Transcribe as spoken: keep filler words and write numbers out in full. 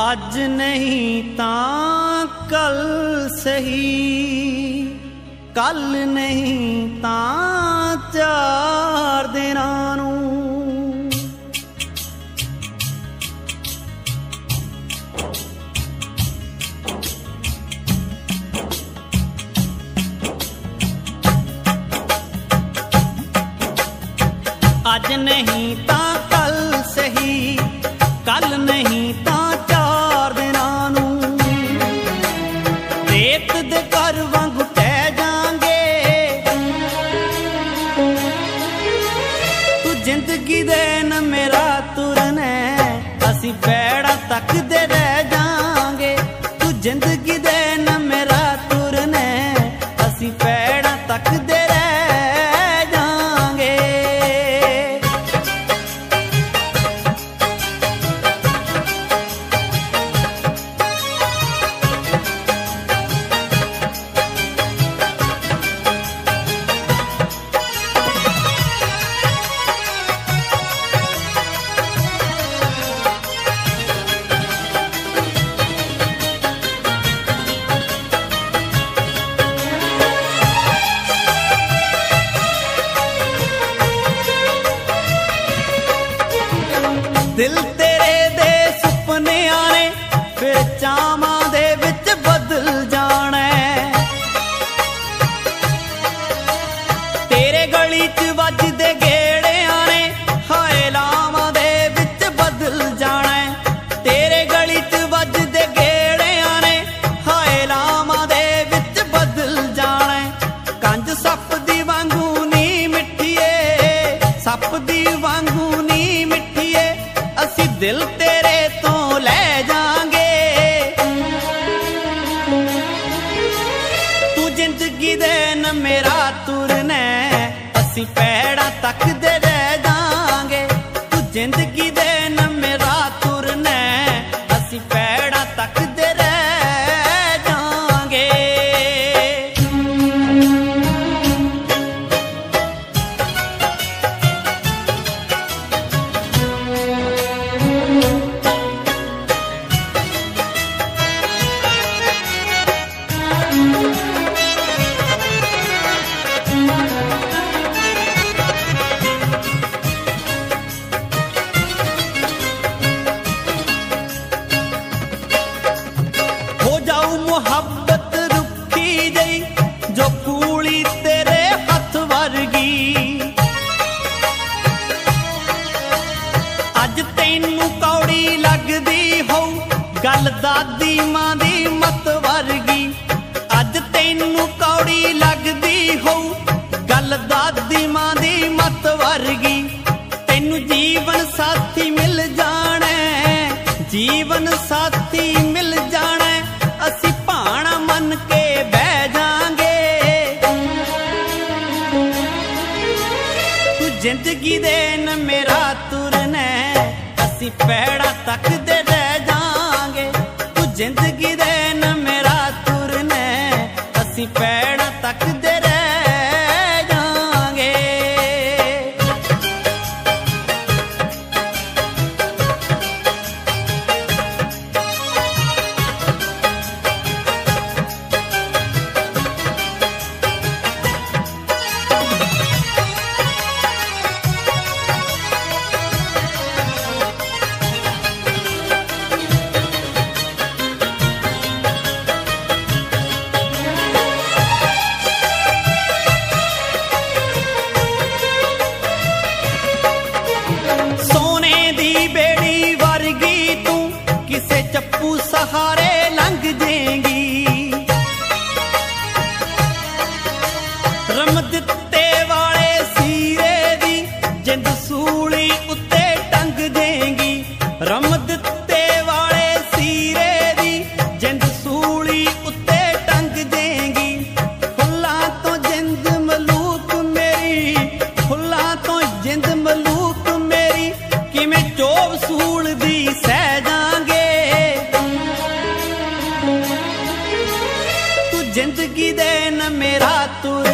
ਅੱਜ ਨਹੀਂ ਤਾਂ ਕੱਲ ਸਹੀ, ਕੱਲ ਨਹੀਂ ਤਾਂ ਚਾਰ ਦਿਨਾਂ ਨੂੰ। ਅੱਜ ਨਹੀਂ ਤਾਂ ਕੱਲ ਸਹੀ, ਕੱਲ ਨਹੀਂ ਤਾਂ ਚਾਰ ਦਿਨਾਂ ਨੂੰ। ਰੇਤ ਦੇ ਘਰ ਵਾਂਗੂ ਟਹਿ ਜਾਾਂਗੇ, ਤੂੰ ਜ਼ਿੰਦਗੀ ਦੇ ਨਵੇਂ ਰਾਹ ਤੁਰਨਾ, ਅਸੀਂ ਪੈੜਾਂ ਤੱਕਦੇ ਰਹਿ ਜਾਾਂਗੇ। ਤੂੰ ਜ਼ਿੰਦਗੀ ਦੇ ਨਵੇਂ ਰਾਹ ਤੁਰਨਾ, ਅਸੀਂ ਪੈੜਾਂ ਤੱਕਦੇ ਦਿਲ ਤੇਰੇ ਦੇ ਸੁਪਨਿਆਂ ਨੇ ਫਿਰ ਚਾਵਾਂ ਦੇ ਵਿੱਚ ਬਦਲ ਜਾਣਾ। ਤੇਰੇ ਗਲੀ 'ਚ ਵੱਜਦੇ ਗੇੜਿਆਂ ਨੇ ਹਾਏ ਲਾਵਾਂ ਦੇ ਵਿੱਚ ਬਦਲ ਜਾਣਾ। ਤੇਰੇ ਗਲੀ 'ਚ ਵੱਜਦੇ ਗੇੜਿਆਂ ਨੇ ਹਾਏ ਲਾਵਾਂ ਦੇ ਵਿੱਚ ਬਦਲ ਜਾਣਾ। ਕੰਜ ਸੱਪ ਦੀ ਵਾਂਗੂ ਨੀ ਮਿੱਠੀਏ, ਸੱਪ ਦੀ ਵਾਂਗੂ ਨੀ ਮਿੱਠੀਏ, ਅਸੀਂ ਦਿਲ ਤੇਰੇ ਤੋਂ ਲੈ ਜਾਾਂਗੇ। ਤੂੰ ਜ਼ਿੰਦਗੀ ਦੇ ਨਵੇਂ ਰਾਹ ਤੁਰਨਾ, ਅਸੀਂ ਪੈੜਾਂ ਤੱਕਦੇ ਰਹਿ ਜਾਾਂਗੇ। ਤੂੰ ਜ਼ਿੰਦਗੀ ਦੇ ਨਵੇਂ ਰਾਹ ਤੁਰਨਾ, ਅਸੀਂ ਪੈੜਾਂ ਤੱਕਦੇ ਰਹਿ ਜਾਾਂਗੇ। ਮੁਹੱਬਤ ਰੁੱਖੀ ਜਈ ਜੋ ਕੂਲੀ ਤੇਰੇ ਹੱਥ ਵਰਗੀ, ਅੱਜ ਤੈਨੂੰ ਕੌੜੀ ਲੱਗਦੀ ਹੋਊ ਗੱਲ ਦਾਦੀ ਮਾਂ ਦੀ ਮੱਤ ਵਰਗੀ। ਅੱਜ ਤੈਨੂੰ ਕੌੜੀ ਲੱਗਦੀ ਹੋਊ ਗੱਲ ਦਾਦੀ ਮਾਂ ਦੀ ਮੱਤ ਵਰਗੀ। ਤੈਨੂੰ ਜੀਵਨ ਸਾਥੀ ਮਿਲ ਜਾਣਾ, ਜੀਵਨ ਸਾਥੀ ਮਿਲ ਜਾਣਾ, ਅਸੀਂ ਭਾਣਾ ਮੰਨ ਕੇ ਬਹਿ ਜਾਾਂਗੇ। ਤੂੰ ਜ਼ਿੰਦਗੀ ਦੇ ਨਵੇਂ ਰਾਹ ਤੁਰਨਾ, ਅਸੀਂ ਪੈੜਾਂ ਤੱਕਦੇ ਰਹਿ ਜਾਾਂਗੇ। ਤੂੰ ਜ਼ਿੰਦਗੀ ਦੇ ਨਵੇਂ ਰਾਹ ਤੁਰਨਾ, ਅਸੀਂ ਪੈੜਾਂ ਤੱਕਦੇ ਰਹਿ ਜਾਾਂਗੇ। ਚੱਪੂ ਸਹਾਰੇ ਲੰਘ ਜੇਗੀ, ਰਮ ਦਿੱਤੇ ਵਾਲੇ ਸੀਰੇ ਦੀ ਜਿੰਦ ਸੂਲੀ ਉੱਤੇ ਟੰਗ ਜੇਗੀ। ਰਮ ਦਿੱਤੇ ਵਾਲੇ ਸੀਰੇ ਦੀ ਜਿੰਦ ਸੂਲੀ ਉੱਤੇ ਟੰਗ ਜੇਗੀ। ਫੁੱਲਾਂ ਤੋਂ ਜਿੰਦ ਮਲੂਕ ਮੇਰੀ, ਫੁੱਲਾਂ ਤੋਂ ਜਿੰਦ ਮਲੂਕ ਮੇਰੀ, ਕਿਵੇਂ ਚੋਬ ਸੂਲ ਦੀ ਸਹਿ ਜਾਾਂਗੇ। ਜ਼ਿੰਦਗੀ ਦੇ ਨਵੇਂ ਰਾਹ ਤੁਰ